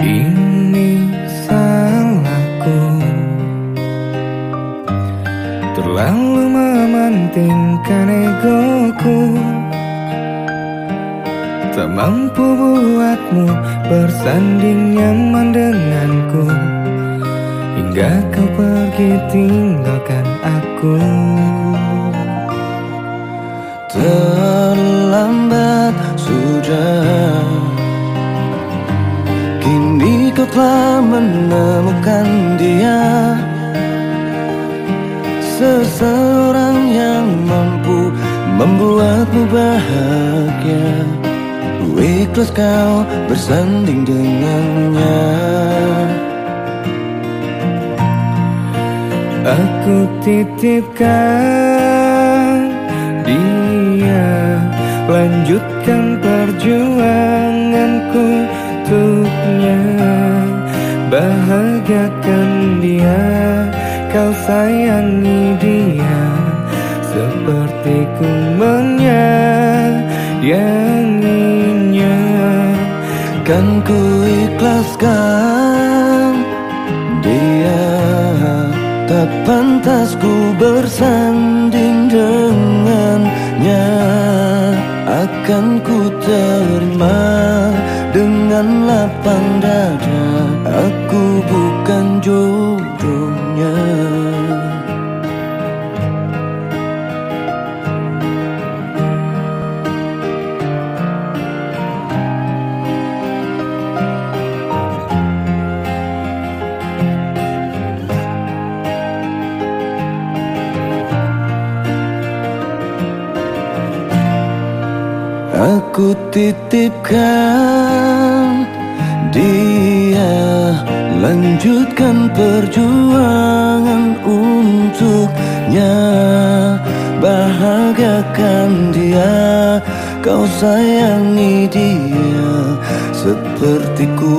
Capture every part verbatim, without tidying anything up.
Ini salahku, terlalu mementingkan egoku, tak mampu buatmu bersanding nyaman denganku, hingga kau pergi tinggalkan aku. Terlambat sudah, kini kau telah menemukan dia, seseorang yang mampu membuatmu bahagia. Ku ikhlas kau bersanding dengannya. Aku titipkan dia, lanjutkan perjuanganku untuknya. Bahagiakan dia, kau sayangi dia, seperti ku menyayanginya. Kan ku ikhlaskan dia, tak pantas ku bersanding dengannya. Akan ku terima dengan lapang dada, aku bukan jodohnya. Aku titipkan dia, lanjutkan perjuangan untuknya. Bahagiakan dia, kau sayangi dia, seperti ku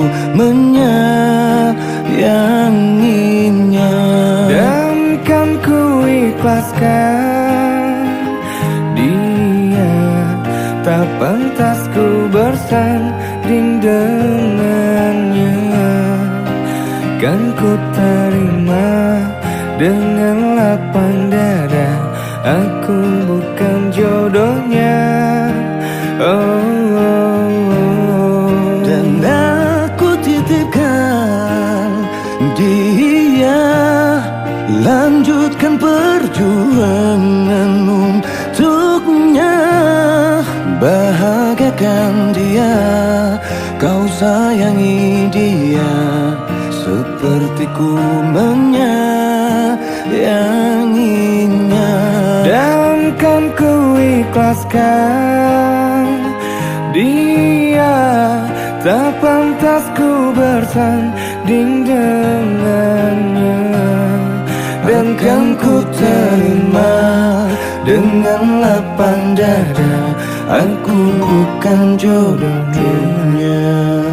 menyayanginya. Dan kan ku ikhlaskan dia, tak pantas ku bersanding dengannya. Kan ku terima dengan lapang dada, aku bukan jodohnya. Oh, oh, oh. Dan aku titipkan dia, lanjutkan perjuangan untuknya. Bahagiakan dia, kau sayangi dia, seperti ku menyayanginya. Dan kan ku ikhlaskan dia, tak pantas ku bersanding dengannya. Dan kan ku terima dengan lapang dada, aku bukan jodohnya.